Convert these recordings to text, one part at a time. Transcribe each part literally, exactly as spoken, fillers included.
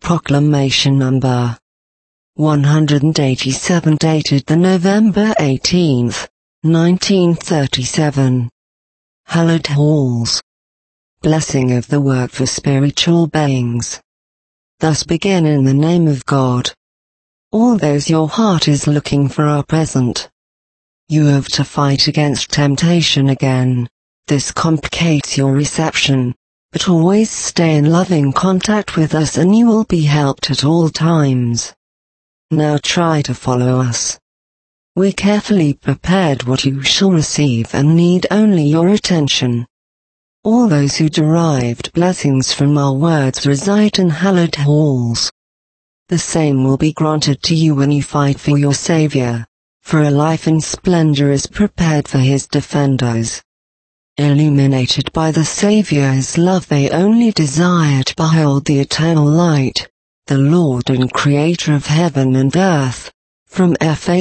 Proclamation number one hundred eighty-seven, dated the November eighteenth, nineteen thirty-seven. Hallowed halls. Blessing of the work for spiritual beings. Thus begin in the name of God. All those your heart is looking for are present. You have to fight against temptation again. This complicates your reception, but always stay in loving contact with us and you will be helped at all times. Now try to follow us. We carefully prepared what you shall receive and need only your attention. All those who derived blessings from our words reside in hallowed halls. The same will be granted to you when you fight for your Savior, for a life in splendor is prepared for his defenders. Illuminated by the Savior's love, they only desire to behold the eternal light, the Lord and Creator of heaven and earth, from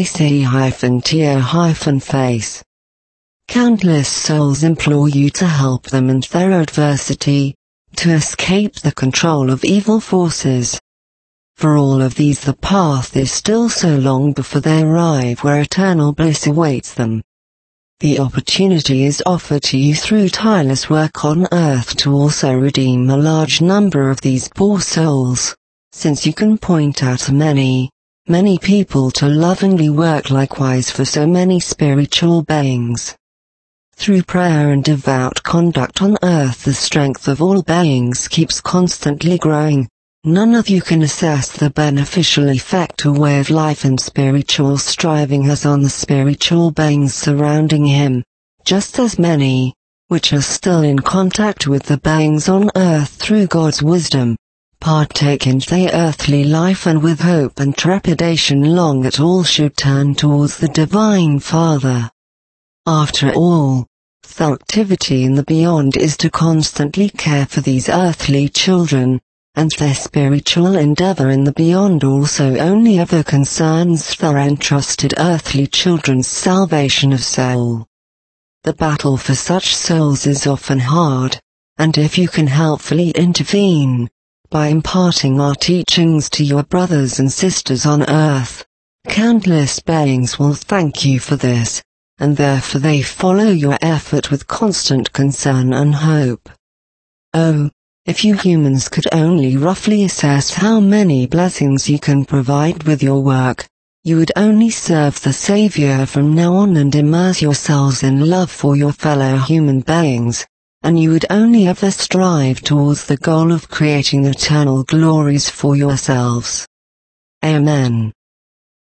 fac-tier-face. Countless souls implore you to help them in their adversity, to escape the control of evil forces. For all of these the path is still so long before they arrive where eternal bliss awaits them. The opportunity is offered to you through tireless work on earth to also redeem a large number of these poor souls, since you can point out many, many people to lovingly work likewise for so many spiritual beings. Through prayer and devout conduct on earth the strength of all beings keeps constantly growing. None of you can assess the beneficial effect a way of life and spiritual striving has on the spiritual beings surrounding him, just as many, which are still in contact with the beings on earth through God's wisdom, partake in their earthly life and with hope and trepidation long at all should turn towards the Divine Father. After all, the activity in the beyond is to constantly care for these earthly children, and their spiritual endeavor in the beyond also only ever concerns their entrusted earthly children's salvation of soul. The battle for such souls is often hard, and if you can helpfully intervene, by imparting our teachings to your brothers and sisters on earth, countless beings will thank you for this, and therefore they follow your effort with constant concern and hope. Oh, if you humans could only roughly assess how many blessings you can provide with your work, you would only serve the Savior from now on and immerse yourselves in love for your fellow human beings, and you would only ever strive towards the goal of creating eternal glories for yourselves. Amen.